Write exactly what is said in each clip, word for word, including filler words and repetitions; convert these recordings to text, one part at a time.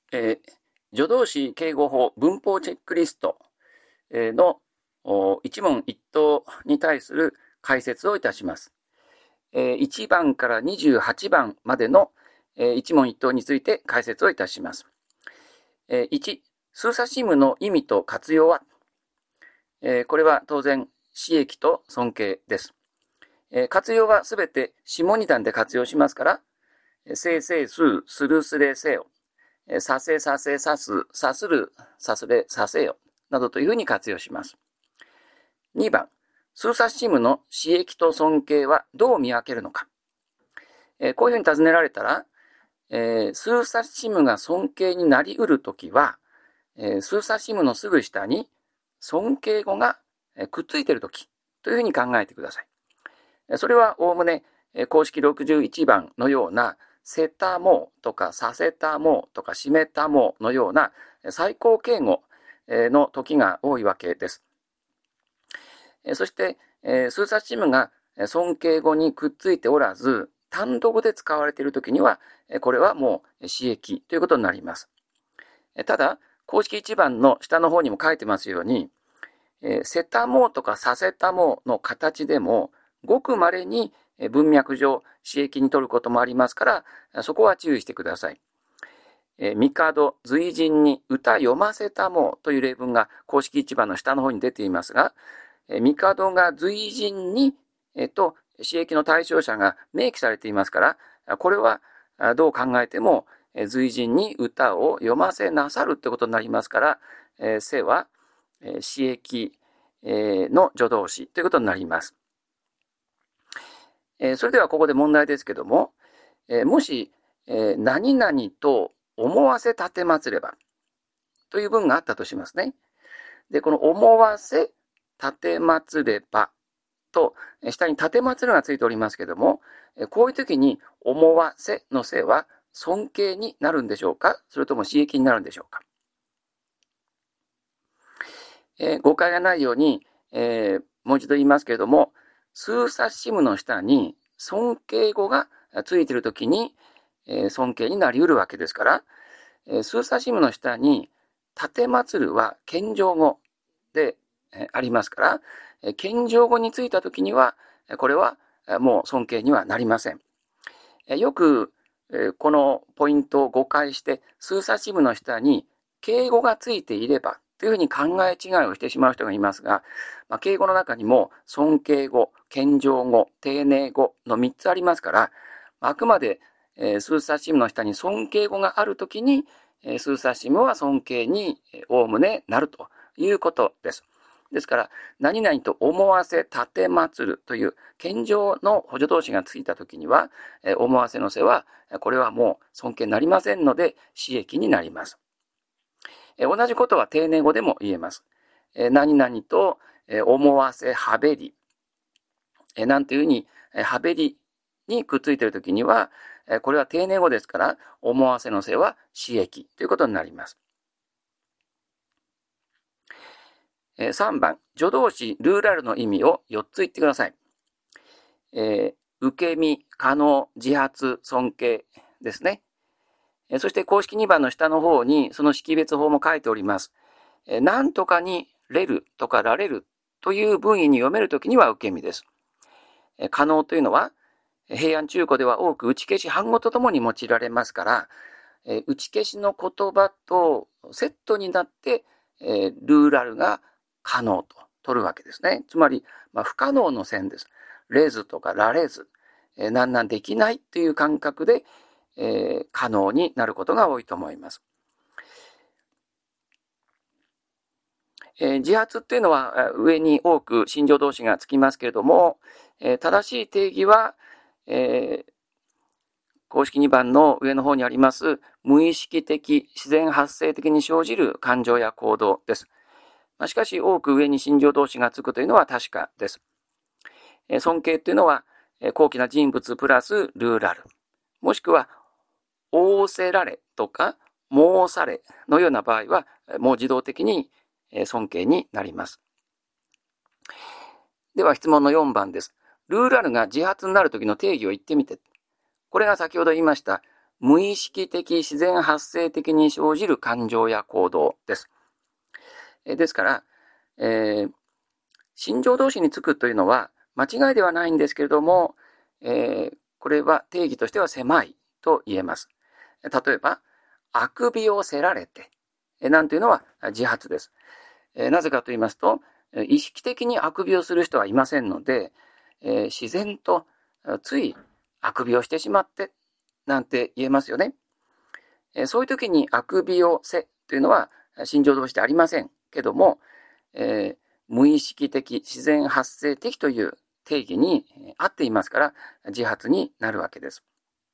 えー、助動詞敬語法文法チェックリストの一問一答に対する解説をいたします。いちばんからにじゅうはちばんまでの一問一答について解説をいたします。いち、数差シムの意味と活用は、これは当然、詞益と尊敬です。活用はすべて下二段で活用しますから、せいせいすう、するすれせよ、させさせさす、さする、さすれさせよ、などというふうに活用します。にばん、数差シムの詞益と尊敬はどう見分けるのか。こういうふうに尋ねられたら、数差シムが尊敬になり得るときは、数差シムのすぐ下に尊敬語がくっついているときというふうに考えてください。それはおおむね公式ろくじゅういちばんのようなせたもとかさせたもとかしめたものような最高敬語の時が多いわけです。そして数差シムが尊敬語にくっついておらず単独で使われているときにはこれはもう詞益ということになります。ただ公式いちばんの下の方にも書いてますようにせたもとかさせたもの形でもごく稀に文脈上詞益に取ることもありますから、そこは注意してください。帝随人に歌読ませたもという例文が公式いちばんの下の方に出ていますが、帝が随人にと詞益の対象者が明記されていますから、これはどう考えても随人に歌を読ませなさるということになりますから、せは詞益の助動詞ということになります。それではここで問題ですけども、もし何々と思わせ立てまつればという文があったとしますね。で、この思わせ立てまつればと下に立てまつるがついておりますけども、こういう時に思わせのせは尊敬になるんでしょうか、それとも詞益になるんでしょうか。えー、誤解がないように、えー、もう一度言いますけれども、数差シムの下に尊敬語がついているときに、えー、尊敬になり得るわけですから、えー、数差シムの下に立てまつるは謙譲語で、えー、ありますから、えー、謙譲語についたときには、これはもう尊敬にはなりません。えー、よく、えー、このポイントを誤解して、数差シムの下に敬語がついていれば、というふうに考え違いをしてしまう人がいますが、まあ、敬語の中にも尊敬語、謙譲語、丁寧語のみっつありますから、あくまで、えー、数差シムの下に尊敬語があるときに、えー、数差シムは尊敬におおむねなるということです。ですから、何々と思わせ立てまつるという謙譲の補助動詞がついたときには、えー、思わせのせは、これはもう尊敬になりませんので、詞益になります。同じことは丁寧語でも言えます。何々と思わせはべり。なんていうふうに、はべりにくっついているときには、これは丁寧語ですから、思わせのせは詞益ということになります。さんばん、助動詞ルーラルの意味をよっつ言ってください。えー、受け身、可能、自発、尊敬ですね。そして公式にばんの下の方にその識別法も書いております。なんとかにれるとかられるという文意に読めるときには受け身です。可能というのは平安中古では多く打ち消し反語とともに用いられますから、打ち消しの言葉とセットになってルーラルが可能と取るわけですね。つまり、まあ、不可能の線です。れずとかられず、なんなんできないという感覚でえー、可能になることが多いと思います。えー、自発っていうのは上に多く心情動詞がつきますけれども、えー、正しい定義は、えー、公式にばんの上の方にあります無意識的、自然発生的に生じる感情や行動です。まあ、しかし多く上に心情動詞がつくというのは確かです。えー、尊敬っていうのは高貴な人物プラスルーラル、もしくは仰せられとか申されのような場合はもう自動的に尊敬になります。では質問のよんばんです。ルーラルが自発になるときの定義を言ってみて。これが先ほど言いました無意識的自然発生的に生じる感情や行動です。えですから、えー、心情動詞につくというのは間違いではないんですけれども、えー、これは定義としては狭いと言えます。例えば、あくびをせられて、なんていうのは自発です。なぜかと言いますと、意識的にあくびをする人はいませんので、自然とついあくびをしてしまってなんて言えますよね。そういう時にあくびをせというのは心情動詞でありませんけども、えー、無意識的自然発生的という定義に合っていますから自発になるわけです。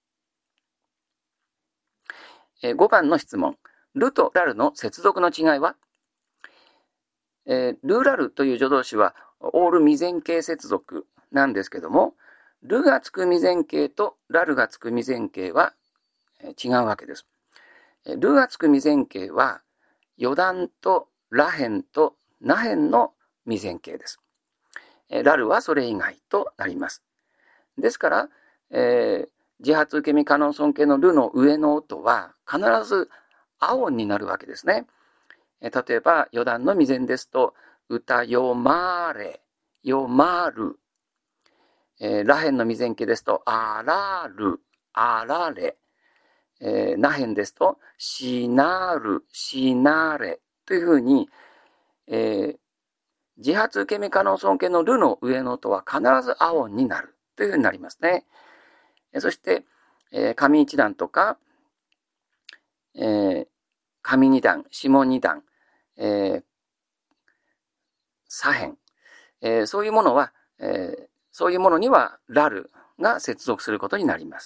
ごばんの質問。ルとラルの接続の違いは、えー、ルラルという助動詞はオール未然形接続なんですけども、ルがつく未然形とラルがつく未然形は違うわけです。ルがつく未然形は余談とらへんとなへんの未然形です。ラルはそれ以外となります。ですから、えー、自発受け身可能尊敬のルの上の音は必ずア音になるわけですね。例えば余談の未然ですと、歌よまれ、よまる。えー、らへんの未然形ですと、あらる、あられ。えー、なへんですと、しなる、しなれ。というふうに、えー、自発受け身可能尊敬のルの上の音は必ずア音になるというふうになりますね。そして、えー、上一段とか、えー、上二段、下二段、えー、左辺、えー、そういうものは、えー、そういうものにはラルが接続することになります。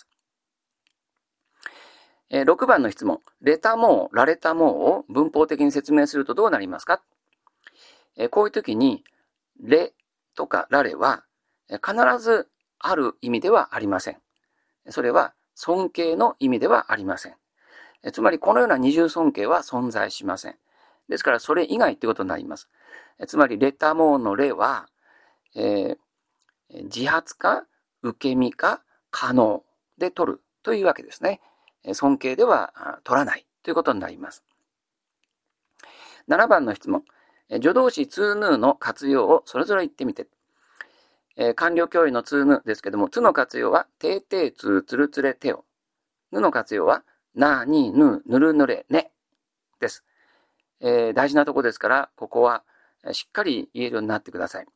えー、ろくばんの質問。レタモー、ラレタモーを文法的に説明するとどうなりますか？えー、こういう時に、レとかラレは必ずある意味ではありません。それは尊敬の意味ではありません。つまりこのような二重尊敬は存在しません。ですからそれ以外ということになります。つまりレタモーのレは、えー、自発か受け身か可能で取るというわけですね。尊敬では取らないということになります。ななばんの質問。助動詞ツーヌーの活用をそれぞれ言ってみて。えー、完了教諭のツーヌーですけども、ツの活用は、てーてーつーつるつれてを。ぬの活用は、な、に、ぬ、ぬるぬれ、ねです。えー、大事なとこですから、ここはしっかり言えるようになってください。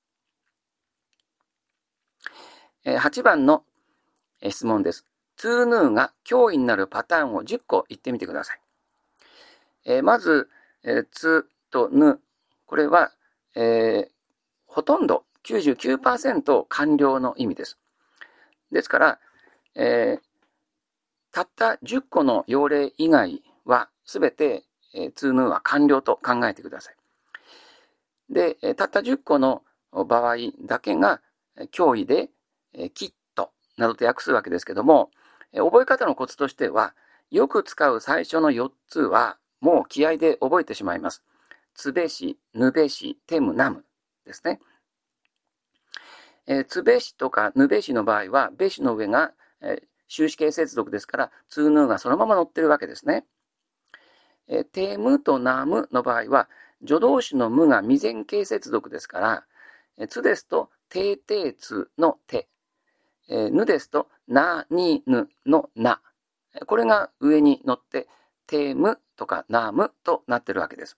えー、はちばんの質問です。ツーヌーが脅威になるパターンをじゅっこ言ってみてください。えー、まず、えー、つとぬ、これは、えー、ほとんど きゅうじゅうきゅうパーセント 完了の意味です。ですから、えー、たったじゅっこの要例以外はすべて、えー、ツーヌーは完了と考えてください。で、たったじゅっこの場合だけが脅威で、えー、きっとなどと訳すわけですけども、覚え方のコツとしては、よく使う最初のよっつはもう気合で覚えてしまいます。つべし、ぬべし、てむ、なむですね。えー、つべしとかぬべしの場合は、べしの上が、えー、終止形接続ですから、ツーヌーがそのまま乗ってるわけですね。えー、てむとなむの場合は、助動詞のむが未然形接続ですから、えー、つですと、てーてーつのて、えー、ぬですと、な、に、ぬのな。これが上に乗って、てむとかなむとなってるわけです。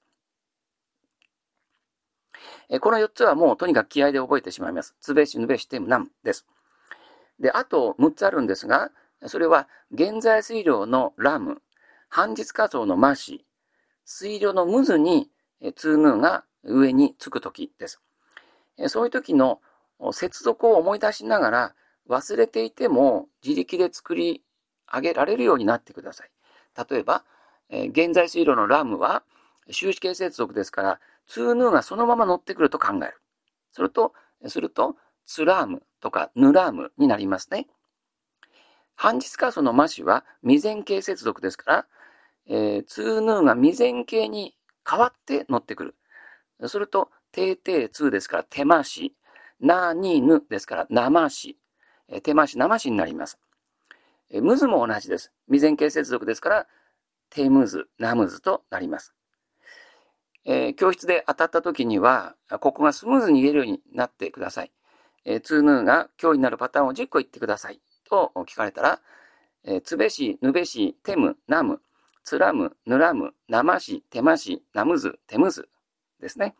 このよっつはもうとにかく気合で覚えてしまいます。つべし、ぬべし、てむ、なむです。で、あとむっつあるんですが、それは現在推量のラム、半日仮想のマシ、推量のムズにツーヌーが上につくときです。そういう時の接続を思い出しながら忘れていても自力で作り上げられるようになってください。例えば、現在推量のラムは終止形接続ですから、ツーヌーがそのまま乗ってくると考える。それと、すると、ツラームとかヌラームになりますね。半日仮想のマシは未然形接続ですから、えー、ツーヌーが未然形に変わって乗ってくる。すると、てーてーつーですから、手まし、なにぬですから、なまし、手まし、なましになります。 えムズも同じです。未然形接続ですから、テムズ、ナムズとなります。えー、教室で当たった時には、ここがスムーズに言えるようになってください。えー、ツーヌーが今日になるパターンをじゅっこ言ってくださいと聞かれたら、えー、つべし、ぬべし、てむ、なむ、つらむ、ぬらむ、なまし、てまし、なむず、てむずですね。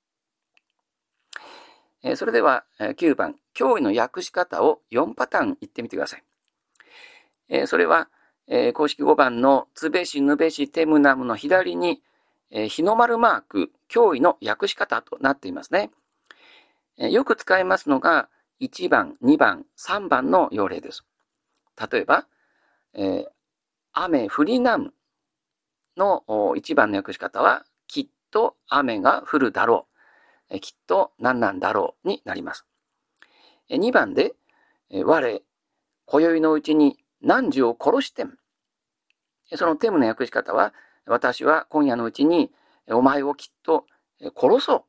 えー、それではきゅうばん、脅威の訳し方をよんパターン言ってみてください。えー、それは、えー、公式ごばんのつべし、ぬべし、てむ、なむの左に、えー、日の丸マーク、脅威の訳し方となっていますね。えー、よく使いますのがいちばん、にばん、さんばんの用例です。例えば、えー、雨降りなむのいちばんの訳し方は、きっと雨が降るだろう。えー、きっと何なんだろうになります。えー、にばんで、えー、我、今宵のうちに汝を殺してん。そのテムの訳し方は、私は今夜のうちにお前をきっと殺そう。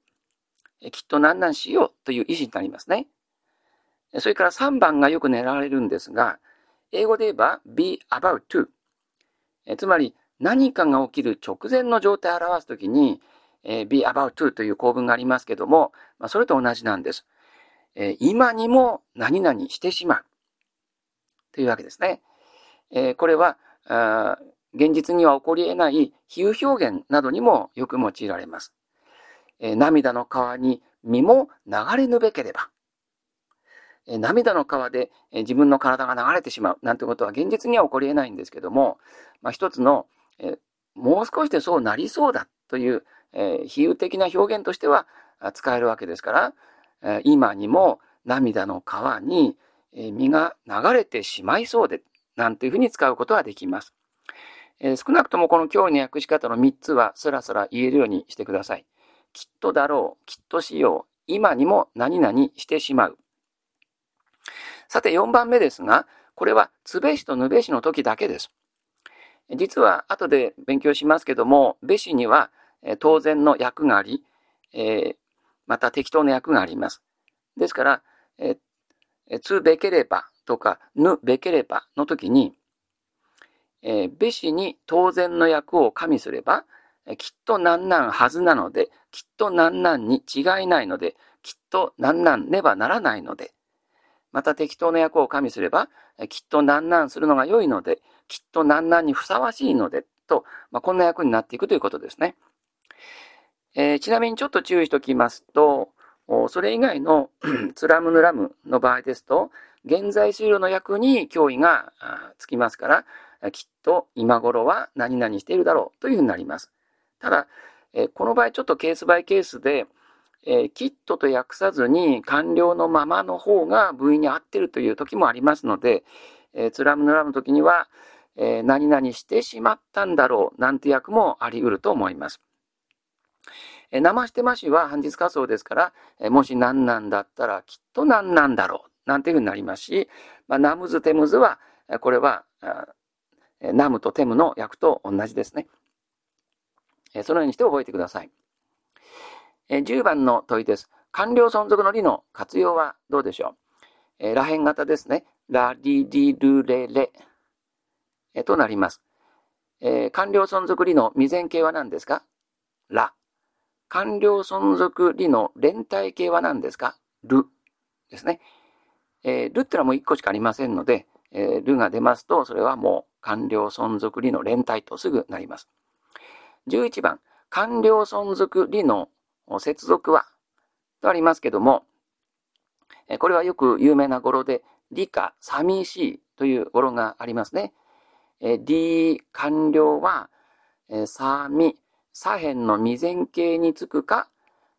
きっと何々しようという意思になりますね。それからさんばんがよく狙われるんですが、英語で言えば be about to。つまり何かが起きる直前の状態を表すときに be about to という構文がありますけども、それと同じなんです。今にも何々してしまうというわけですね。これは現実には起こり得ない比喩表現などにもよく用いられます。えー、涙の川に身も流れぬべければ。えー、涙の川で、えー、自分の体が流れてしまうなんてことは現実には起こり得ないんですけども、まあ、一つの、えー、もう少しでそうなりそうだという、えー、比喩的な表現としては使えるわけですから、えー、今にも涙の川に、えー、身が流れてしまいそうでなんていうふうに使うことができます。えー、少なくともこの脅威の訳し方のみっつはスラスラ言えるようにしてください。きっとだろう、きっとしよう、今にも何々してしまう。さてよんばんめですが、これはつべしとぬべしの時だけです。実は後で勉強しますけども、べしには当然の訳があり、えー、また適当な訳があります。ですから、えー、つべければとかぬべければの時に、えー、べしに当然の訳を加味すれば、きっとなんなんはずなので、きっとなんなんに違いないので、きっとなんなんねばならないので、また適当な訳を加味すれば、きっとなんなんするのが良いので、きっとなんなんにふさわしいので、と、まあ、こんな訳になっていくということですね。えー、ちなみにちょっと注意しておきますと、それ以外のつらむぬらむの場合ですと、現在終了の訳に脅威がつきますから、きっと今頃は何々しているだろうというふうになります。ただ、この場合ちょっとケースバイケースで、きっとと訳さずに完了のままの方が文意に合っているという時もありますので、つらむぬらむの時には、何々してしまったんだろうなんて訳もあり得ると思います。なましてましは半日仮想ですから、もし何なんだったらきっと何なんだろうなんていうふうになりますし、まあ、ナムズテムズはこれはナムとテムの訳と同じですね。そのようにして覚えてください。じゅうばんの問いです。完了存続の理の活用はどうでしょう。らへん型ですね。ラリリルレレとなります。完了存続理の未然形は何ですか。ラ。完了存続理の連帯形は何ですか。ルですね。ルっていうのはもういっこしかありませんので、ルが出ますとそれはもう完了存続理の連帯とすぐなります。じゅういちばん、完了存続理の接続はとありますけども、これはよく有名な語呂で理か寂しいという語呂がありますね。理完了は寂左辺の未然形につくか、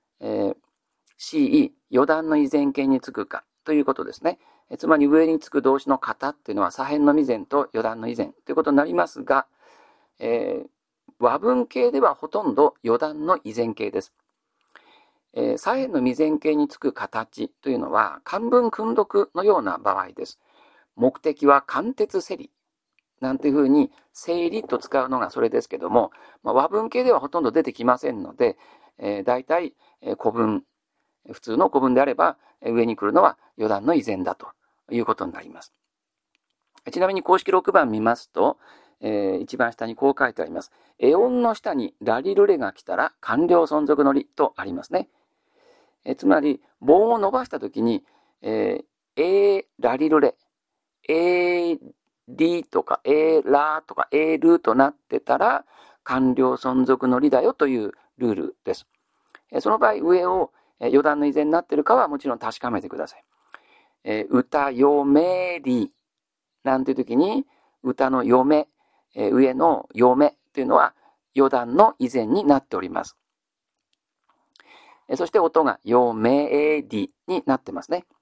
し余談の依然形につくかということですね。つまり上につく動詞の型っていうのは左辺の未然と余談の依然ということになりますが、えー、和文形ではほとんど余談の依然形です。えー、左辺の未然形につく形というのは漢文訓読のような場合です。目的は貫徹せりなんていうふうに整理と使うのがそれですけども、まあ、和文形ではほとんど出てきませんので、えー、大体古文、普通の古文であれば上に来るのは余談の依然だということになります。 ちなみに公式ろくばん見ますと、えー、一番下にこう書いてあります。エオンの下にラリルレが来たら完了存続のりとありますね。えー、つまり棒を伸ばしたときに、えー、エラリルレ、エリとかエラとかエルとなってたら完了存続のりだよというルールです。えー、その場合上を余談の以前になっているかはもちろん確かめてください。えー、歌よめりなんていう時に歌の嫁、えー、上の嫁というのは余談の以前になっております。えー、そして音がよめりになってますね。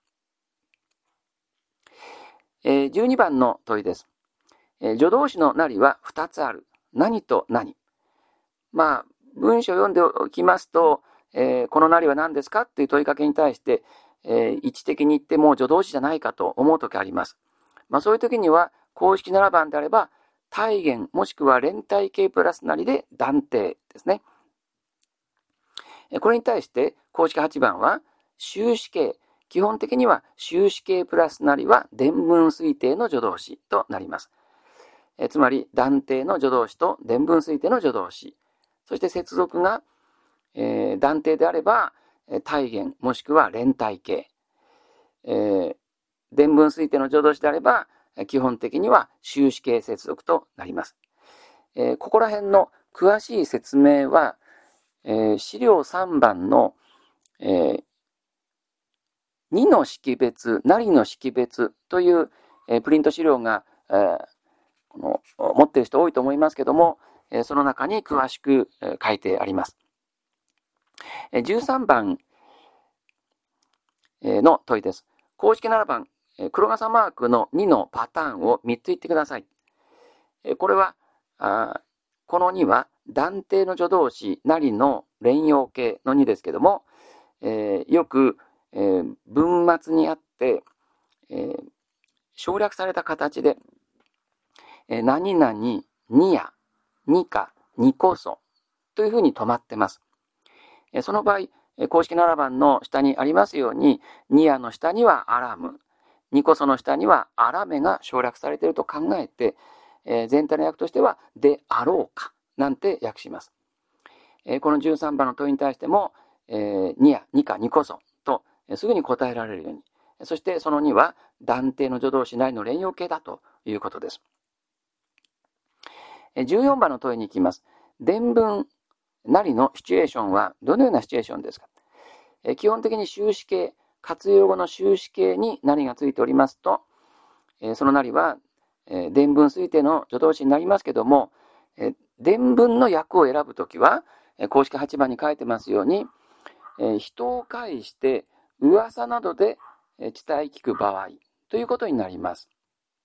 えー、じゅうにばんの問いです。えー、助動詞のなりはふたつある。何と何。まあ文章を読んでおきますと、えー、このなりは何ですかという問いかけに対して、えー、位置的に言っても助動詞じゃないかと思うときあります。まあ、そういうときには公式ななばんであれば体言もしくは連体形プラスなりで断定ですね。これに対して公式はちばんは終止形。基本的には終止形プラスなりは伝文推定の助動詞となります。えつまり断定の助動詞と伝文推定の助動詞。そして接続が、えー、断定であれば体言もしくは連体形。えー、伝文推定の助動詞であれば基本的には終止形接続となります。えー、ここら辺の詳しい説明は、えー、資料さんばんの、えー、にの識別、なりの識別という、えー、プリント資料が、えー、この持っている人多いと思いますけども、えー、その中に詳しく、えー、書いてあります。えー、じゅうさんばん、えー、の問いです。公式ななばん、黒傘マークのにのパターンをみっつ言ってください。これは、あこのには断定の助動詞なりの連用形のにですけども、えー、よく、えー、文末にあって、えー、省略された形で、えー、何々にやにかにこそというふうに止まってます。えー、その場合、公式ななばんの下にありますように、にやの下にはアラム、にこその下にはアラメが省略されていると考えて、えー、全体の訳としてはであろうかなんて訳します。えー、このじゅうさんばんの問いに対しても、えー、にやにかにこそと、えー、すぐに答えられるように、そしてそのには断定の助動詞なりの連用形だということです。えー、じゅうよんばんの問いに行きます。伝文なりのシチュエーションはどのようなシチュエーションですか。えー、基本的に終止形、活用後の終止形になりがついておりますと、えー、そのなりは、えー、伝文推定の助動詞になりますけども、えー、伝文の訳を選ぶときは、えー、公式はちばんに書いてますように、えー、人を介して噂などで伝え聞く場合ということになります。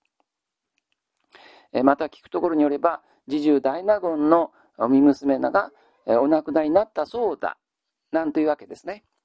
えー、また聞くところによれば、侍従大納言の御娘が、えー、お亡くなりになったそうだなんというわけですね。